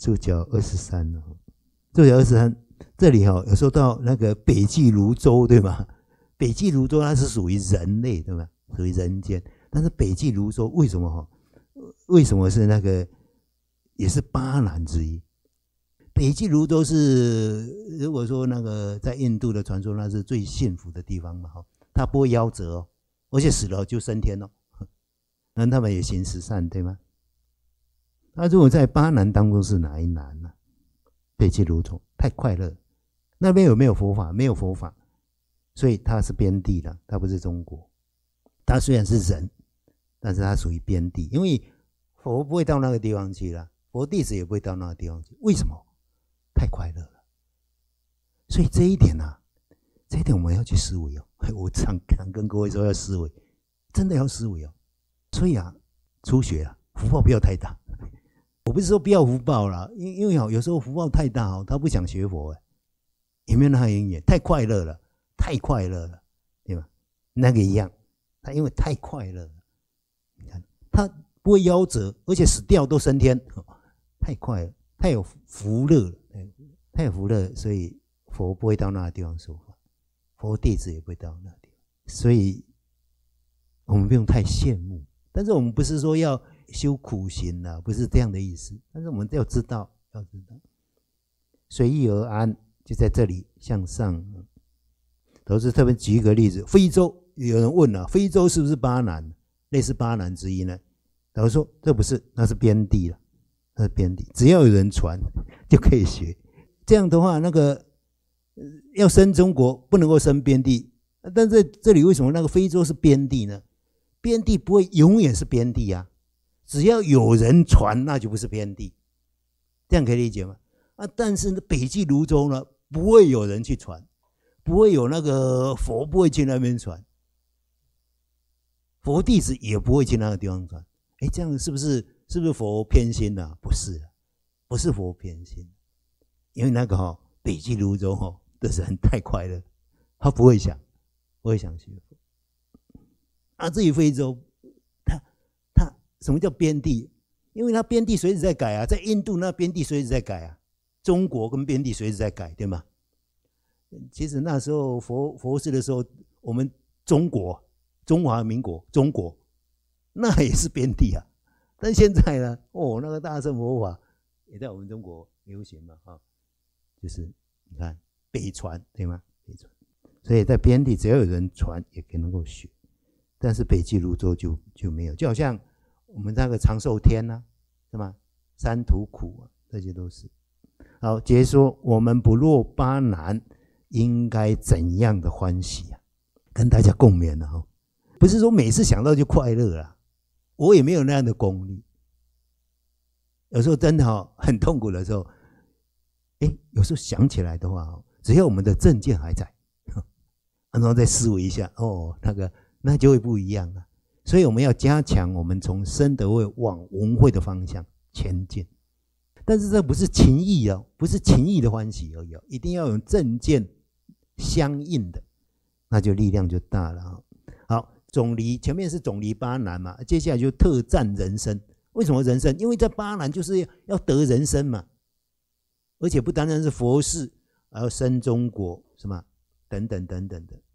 23注脚23这里有说到那个北俱泸州，对吗？北俱泸州它是属于人类，对吗？属于人间，但是北俱泸州为什么是那个也是8难之一？北俱泸州是如果说那个在印度的传说，那是最幸福的地方嘛他不会夭折而且死了就升天那他们也行十善，对吗？那如果在8难当中是哪一难呢？北俱泸州太快乐，那边有没有佛法？没有佛法，所以它是边地的，它不是中国。它虽然是人，但是它属于边地，因为佛不会到那个地方去了，佛弟子也不会到那个地方去。为什么？太快乐了。所以这一点我们要去思维我常跟各位说要思维，真的要思维所以初学福报不要太大。我不是说不要福报啦，因为有时候福报太大他不想学佛有没有那个因缘？太快乐了，对吧？那个一样，他因为太快乐了，你看他不会夭折，而且死掉都升天，太快了，太有福乐了，所以佛不会到那个地方说法，佛弟子也不会到那个地方，所以我们不用太羡慕。但是我们不是说要修苦行不是这样的意思。但是我们要知道，随意而安，就在这里向上。都是特别举一个例子，非洲有人问非洲是不是8难？类似8难之一呢？老师说这不是，那是边地了，那是边地，只要有人传就可以学。这样的话，那个要生中国不能够生边地，但在这里为什么那个非洲是边地呢？边地不会永远是边地啊，只要有人传，那就不是边地，这样可以理解吗？但是北俱泸州呢，不会有人去传，不会有那个佛不会去那边传，佛弟子也不会去那个地方传。这样是不是佛偏心啊？不是，不是佛偏心，因为那个北俱泸州的人太快乐，他不会想学佛。至于非洲，他什么叫边地？因为他边地随时在改啊，在印度那边地随时在改啊，中国跟边地随时在改，对吗？其实那时候佛事的时候，我们中华民国中国那也是边地啊。但现在呢，那个大乘佛法也在我们中国流行嘛，就是你看北传，对吗？北传，所以在边地只要有人传，也可以能够学。但是北俱泸州就没有，就好像我们那个长寿天啊，是吗？三途苦啊，这些都是。好，接着说我们不落巴难，应该怎样的欢喜啊？跟大家共勉了不是说每次想到就快乐啦，我也没有那样的功力。有时候真的很痛苦的时候，有时候想起来的话，只要我们的正见还在，然后再思维一下，那就会不一样了。所以我们要加强我们从生德慧往文慧的方向前进。但是这不是情义不是情义的欢喜而已一定要有正见相应的，那就力量就大了好，总离前面是总离巴难嘛，接下来就特赞人生。为什么人生？因为在巴难就是要得人生嘛，而且不单单是佛事，还要生中国，是吗？等等等等的。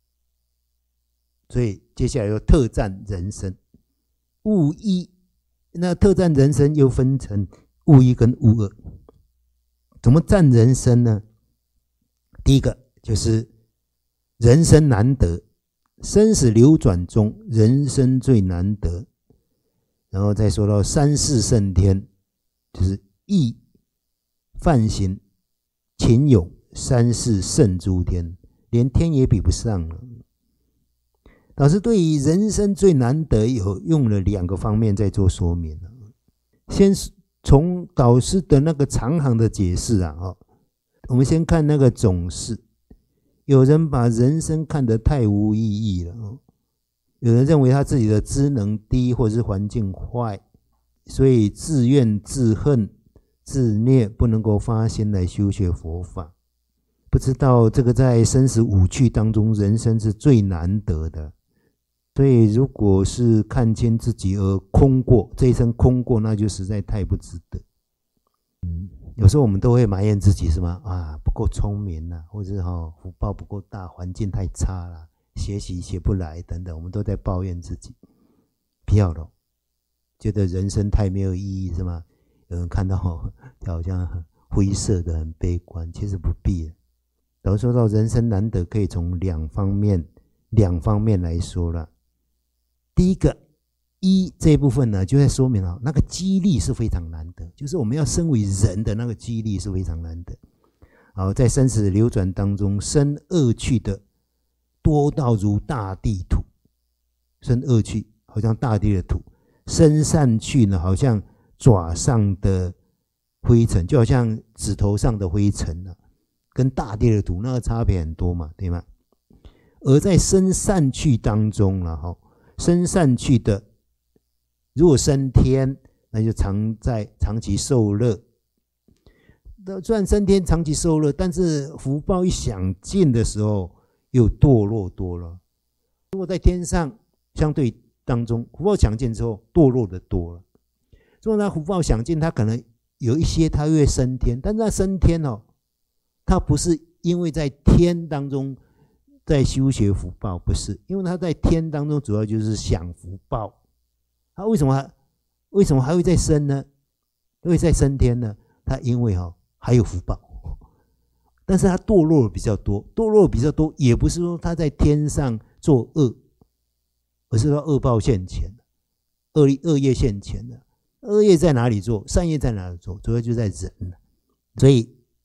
所以接下来又特赞人生，物一。那特赞人生又分成物一跟物二。怎么赞人生呢？第一个就是人生难得，生死流转中，人生最难得。然后再说到三世圣天，就是义、梵行、勤勇三世圣诸天，连天也比不上了。老师对于人生最难得有用了2个方面在做说明。先从导师的那个长行的解释我们先看那个总释。有人把人生看得太无意义了有人认为他自己的知能低或者是环境坏，所以自怨自恨自虐，不能够发心来修学佛法。不知道这个在生死五趣当中，人生是最难得的。所以如果是看清自己而空过，这一生空过，那就实在太不值得。有时候我们都会埋怨自己是吗？不够聪明啦，或者是福报不够大，环境太差啦，学习学不来等等，我们都在抱怨自己。不要了，觉得人生太没有意义是吗？有人看到好像很灰色的，很悲观，其实不必。老实说到人生难得，可以从两方面来说了。第一个一这一部分呢，就在说明那个机力是非常难得，就是我们要身为人的那个机力是非常难得。在生死流转当中，生恶趣的多到如大地土，生恶趣好像大地的土，生善趣呢好像爪上的灰尘，就好像指头上的灰尘跟大地的土那个差别很多嘛，对吗？而在生善趣当中生善趣的如果升天，那就长期受乐。虽然升天长期受乐，但是福报一享尽的时候又堕落多了。如果在天上相对当中福报享尽之后堕落的多了，如果他福报享尽，他可能有一些他会升天，但是他升天他不是因为在天当中在修学福报，不是，因为他在天当中主要就是享福报。他为什么还会再升呢？会再升天呢？他因为还有福报，但是他堕落比较多，也不是说他在天上做恶，而是说恶报现前，恶业现前了。恶业在哪里做？善业在哪里做？主要就在人。所以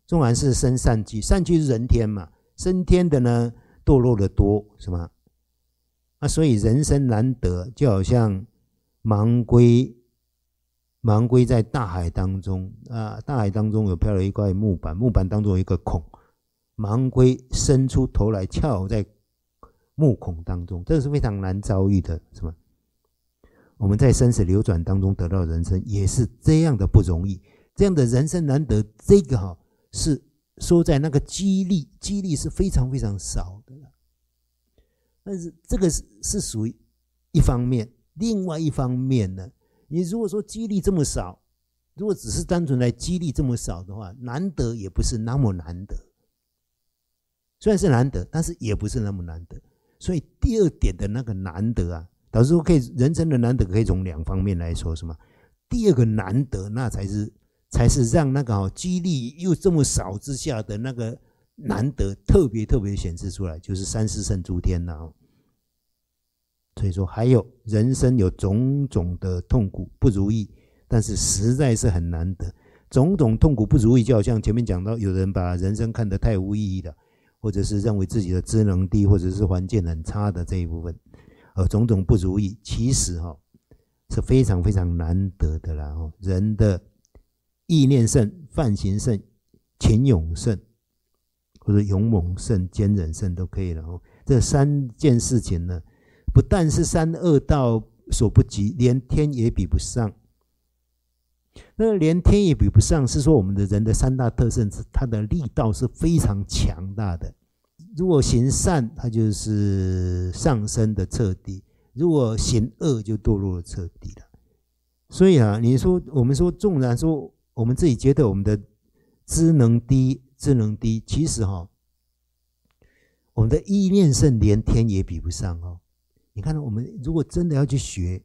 纵然是生善趣，善趣是人天嘛，升天的呢堕落的多，是吗？所以人生难得，就好像盲龟在大海当中大海当中有飘了一块木板，木板当中有一个孔，盲龟伸出头来跳在木孔当中，这是非常难遭遇的，是吗？我们在生死流转当中得到人生也是这样的不容易，这样的人生难得，这个是说在那个几率是非常非常少的，但是这个是属于一方面，另外一方面呢，你如果说几率这么少，如果只是单纯来几率这么少的话，难得也不是那么难得，虽然是难得，但是也不是那么难得。所以第二点的那个难得导致说可以人生的难得可以从两方面来说，什么？第二个难得，那才是让那个几率又这么少之下的那个难得特别显示出来，就是三世胜诸天了。所以说还有人生有种种的痛苦不如意，但是实在是很难得。种种痛苦不如意，就好像前面讲到，有人把人生看得太无意义了，或者是认为自己的智能低，或者是环境很差的这一部分，种种不如意，其实是非常非常难得的啦。人的意念胜、梵行胜、勤勇胜，或者勇猛胜、坚忍胜都可以了。这三件事情呢，不但是三恶道所不及，连天也比不上。那连天也比不上，是说我们的人的三大特性，它的力道是非常强大的。如果行善，它就是上升的彻底；如果行恶，就堕落的彻底了。所以你说我们说，纵然说我们自己觉得我们的智能低，其实我们的意念胜，连天也比不上你看，我们如果真的要去学，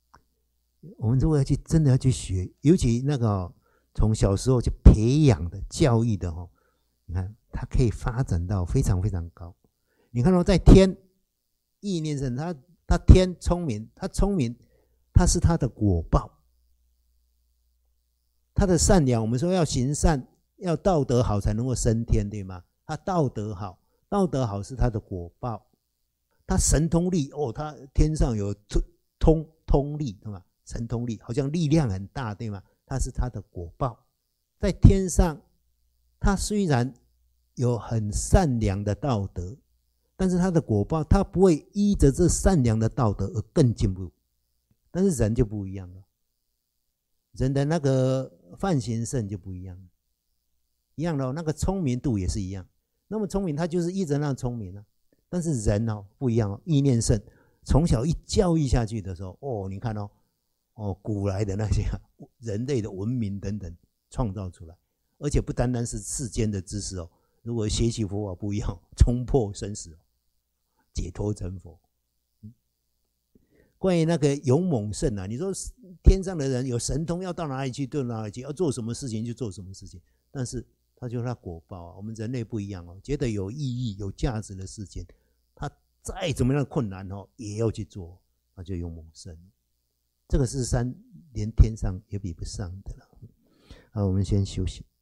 真的要去学，尤其那个从小时候就培养的教育的你看它可以发展到非常非常高。你看在天意念胜，他天聪明，他是他的果报，他的善良。我们说要行善，要道德好才能够升天，对吗？他道德好是他的果报。他神通力他天上有通力，对吗？神通力好像力量很大，对吗？它是他的果报。在天上，他虽然有很善良的道德，但是他的果报，他不会依着这善良的道德而更进步。但是人就不一样了，人的那个梵行胜就不一样了，那个聪明度也是一样。那么聪明，他就是依着那聪明但是人不一样意念胜，从小一教育下去的时候，你看古来的那些人类的文明等等创造出来，而且不单单是世间的知识如果学习佛法不一样，冲破生死解脱成佛。关于那个勇猛胜你说天上的人有神通，要到哪里去就哪里去，要做什么事情就做什么事情，但是他就是他果报我们人类不一样觉得有意义有价值的事情，他再怎么样的困难也要去做，那就勇猛胜。这个是连天上也比不上的了。好，我们先休息。